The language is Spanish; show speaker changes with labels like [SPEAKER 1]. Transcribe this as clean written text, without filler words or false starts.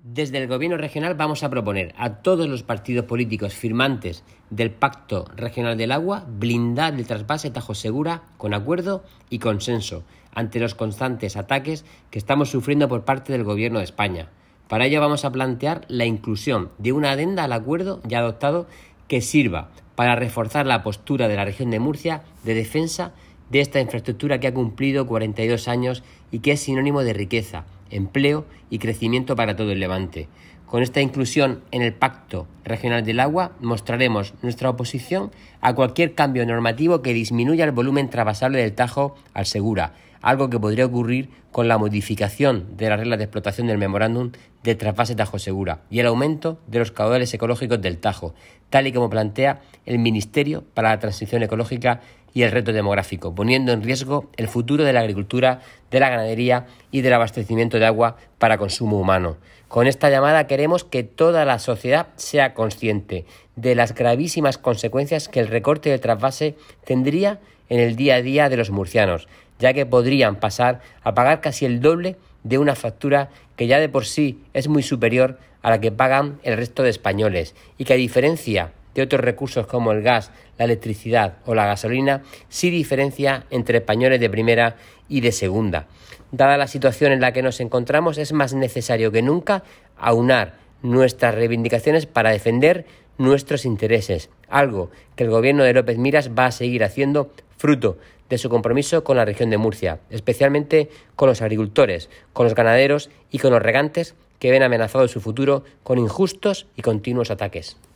[SPEAKER 1] Desde el Gobierno regional vamos a proponer a todos los partidos políticos firmantes del Pacto Regional del Agua blindar el trasvase Tajo Segura con acuerdo y consenso ante los constantes ataques que estamos sufriendo por parte del Gobierno de España. Para ello vamos a plantear la inclusión de una adenda al acuerdo ya adoptado que sirva para reforzar la postura de la región de Murcia de defensa de esta infraestructura que ha cumplido 42 años y que es sinónimo de riqueza, empleo y crecimiento para todo el Levante. Con esta inclusión en el Pacto Regional del Agua mostraremos nuestra oposición a cualquier cambio normativo que disminuya el volumen trasvasable del Tajo al Segura, algo que podría ocurrir con la modificación de las reglas de explotación del memorándum de trasvase Tajo Segura y el aumento de los caudales ecológicos del Tajo, tal y como plantea el Ministerio para la Transición Ecológica y el Reto Demográfico, poniendo en riesgo el futuro de la agricultura, de la ganadería y del abastecimiento de agua para consumo humano. Con esta llamada queremos que toda la sociedad sea consciente de las gravísimas consecuencias que el recorte del trasvase tendría en el día a día de los murcianos, ya que podrían pasar a pagar casi el doble de una factura que ya de por sí es muy superior a la que pagan el resto de españoles y que, a diferencia de otros recursos como el gas, la electricidad o la gasolina, sí diferencia entre españoles de primera y de segunda. Dada la situación en la que nos encontramos, es más necesario que nunca aunar nuestras reivindicaciones para defender nuestros intereses, algo que el gobierno de López Miras va a seguir haciendo fruto de su compromiso con la región de Murcia, especialmente con los agricultores, con los ganaderos y con los regantes que ven amenazado su futuro con injustos y continuos ataques.